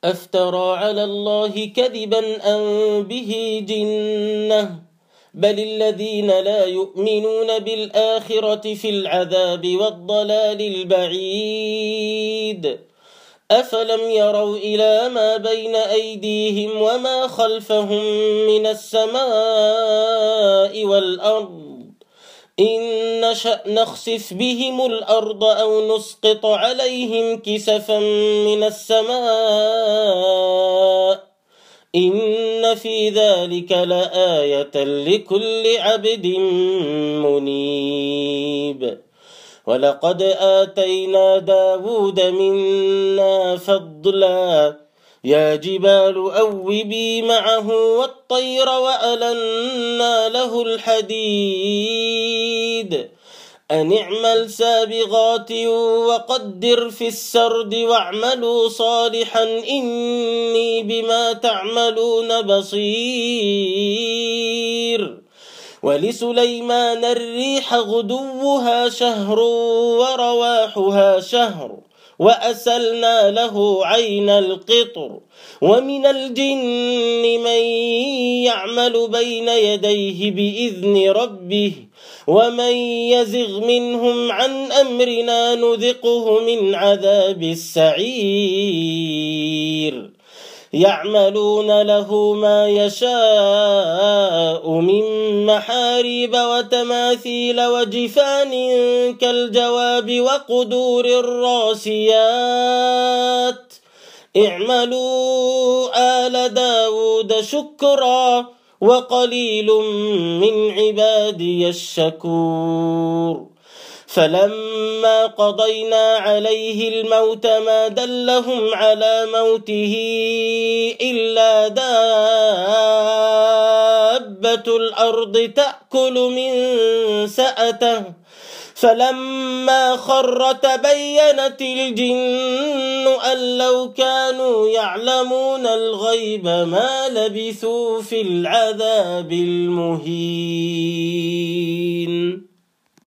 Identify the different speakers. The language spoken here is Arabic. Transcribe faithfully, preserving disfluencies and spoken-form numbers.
Speaker 1: أفترى على الله كذبا أم به جنة بل الذين لا يؤمنون بالآخرة في العذاب والضلال البعيد أفلم يروا إلى ما بين أيديهم وما خلفهم من السماء والأرض إن نشأ نخسف بهم الأرض أو نسقط عليهم كسفا من السماء إن في ذلك لآية لكل عبد منيب ولقد آتينا داود منا فضلا يا جبال أوبي معه والطير وألنا له الحديد أن اعمل سابغات وقدر في السرد واعملوا صالحا إني بما تعملون بصير ولسليمان الريح غدوها شهر ورواحها شهر وأسلنا له عين القطر ومن الجن من يعمل بين يديه بإذن ربه ومن يزغ منهم عن أمرنا نذقه من عذاب السعير يعملون له ما يشاء من محاريب وتماثيل وجفان كالجواب وقدور الراسيات اعملوا آل داود شكرا وقليل من عبادي الشكور فلما قضينا عليه الموت ما دلهم على موته إلا دابة الأرض تأكل من سأته فلما خر تبينت الجن أن لو كانوا يعلمون الغيب ما لبثوا في العذاب المهين.